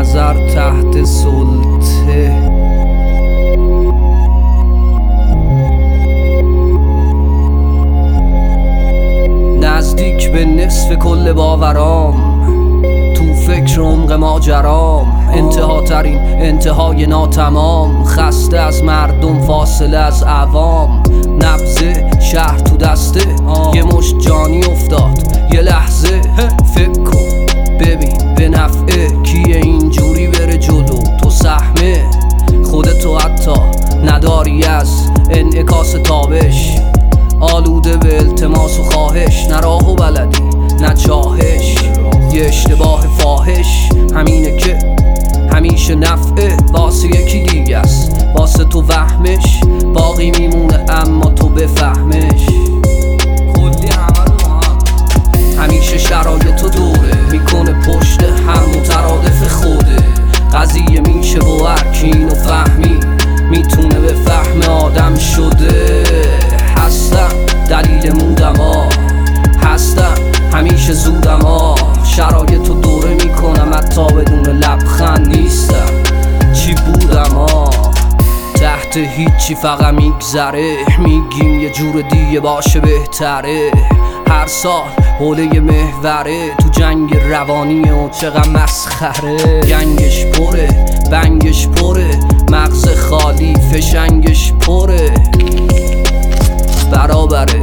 نظر تحت سلطه. نزدیک به نصف کل باورام، تو فکر عمق ماجرام، انتها ترین انتهای ناتمام. خسته از مردم، فاصله از عوام، نبض شهر تو دسته. یه مشت جانی افتاد یه لحظه، فکر کن ببین به نفعه کیه اینجوری بره جلو. تو سهمه خودتو حتی نداری از انعکاس تابش، آلوده به التماس و خواهش. نه راهو بلدی نه چاهش، یه اشتباه فاحش همینه که همیشه نفعه واسه یکی دیگه است، واسه تو وهمش باقی میمونه اما تو بفهمش. کلی همیشه شرایط تو دوره میکنه پشت هم مترادف خوده. قضیه میشه با هرکینو فهمی میتونه به فهم آدم شده. هستم دلیل مودم هستم همیشه زودم شرایط تو دوره میکنم حتی بدون لبخند نیستم چی بودم تحت هیچی فقط میگذره. میگیم یه جور دیگه باشه بهتره. هر سال حوله محوره تو جنگ روانی و چقدر مسخره. گنگش پره بنگش پره، مغز خالی فشنگش پره. برابره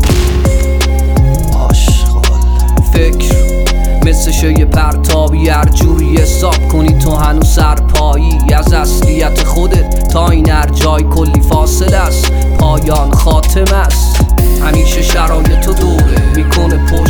آشغال فکر مثل یه پرتابی، هر جوری حساب کنی تو هنوز سرپایی از اصلیت خودت. تا این هر جای کلی فاصله است، پایان خاتمه است. همیشه شرایط تو دوره میکنه